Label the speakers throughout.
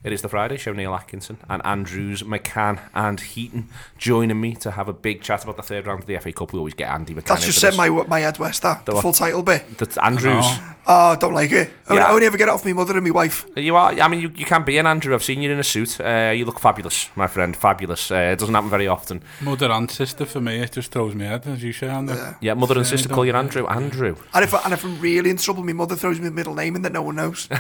Speaker 1: It is the Friday Show. Neil Atkinson and Andrews, McCann and Heaton joining me to have a big chat about the third round of the FA Cup. We always get Andy McCann.
Speaker 2: That's just said my head west, that. The full title bit.
Speaker 1: That's Andrews.
Speaker 2: Oh, I don't like it. I only ever get it off my mother and my wife.
Speaker 1: You are. I mean, you can be an Andrew. I've seen you in a suit. You look fabulous, my friend. Fabulous. It doesn't happen very often.
Speaker 3: Mother and sister for me. It just throws me head, as you say, Andy.
Speaker 1: Yeah, mother and sister call you Andrew. Andrew.
Speaker 2: And if I'm really in trouble, my mother throws me a middle name in that no one knows.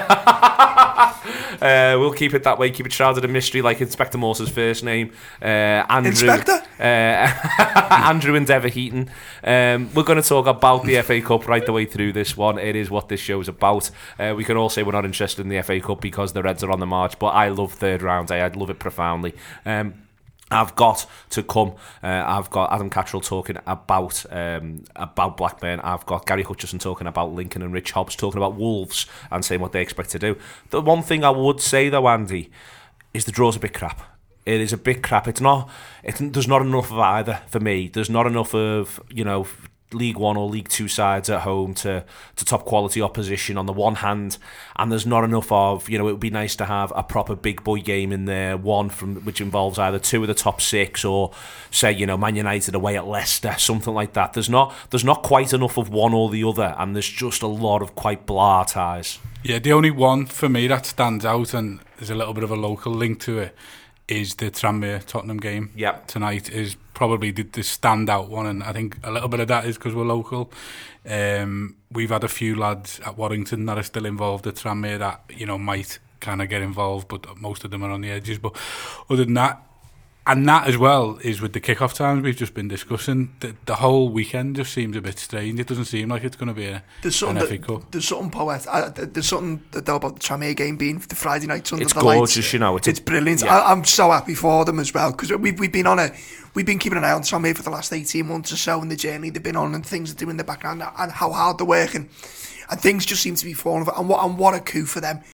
Speaker 1: We'll keep it that way. Keep it shrouded in mystery, like Inspector Morse's first name. Andrew.
Speaker 2: Inspector?
Speaker 1: Andrew Endeavour Heaton. We're going to talk about the FA Cup right the way through this one. It is what this show is about. We can all say we're not interested in the FA Cup because the Reds are on the march, but I love third round. I love it profoundly. I've got to come. I've got Adam Cattrall talking about Blackburn. I've got Gary Hutchison talking about Lincoln and Rich Hobbs talking about Wolves and saying what they expect to do. The one thing I would say though, Andy, is the draw's a bit crap. It is a bit crap. There's not enough of either for me. There's not enough of, League One or League Two sides at home to top quality opposition on the one hand, and there's not enough of, it would be nice to have a proper big boy game in there, one which involves either two of the top six or say, Man United away at Leicester, something like that. There's not quite enough of one or the other, and there's just a lot of quite blah ties. Yeah,
Speaker 3: the only one for me that stands out, and there's a little bit of a local link to it, is the Tranmere Tottenham game.
Speaker 1: Yep.
Speaker 3: Tonight is probably the standout one, and I think a little bit of that is because we're local. We've had a few lads at Warrington that are still involved at Tranmere that might kind of get involved, but most of them are on the edges. But other than that, and that as well is with the kick-off times we've just been discussing. The whole weekend just seems a bit strange. It doesn't seem like it's going to be an FA Cup.
Speaker 2: There's something there's something about the Tranmere game being the Friday nights under
Speaker 1: the
Speaker 2: lights.
Speaker 1: It's gorgeous,
Speaker 2: It's brilliant.
Speaker 1: Yeah.
Speaker 2: I'm so happy for them as well, because we've been keeping an eye on Tranmere for the last 18 months or so, and the journey they've been on and things they do in the background and how hard they're working. And things just seem to be falling. And what a coup for them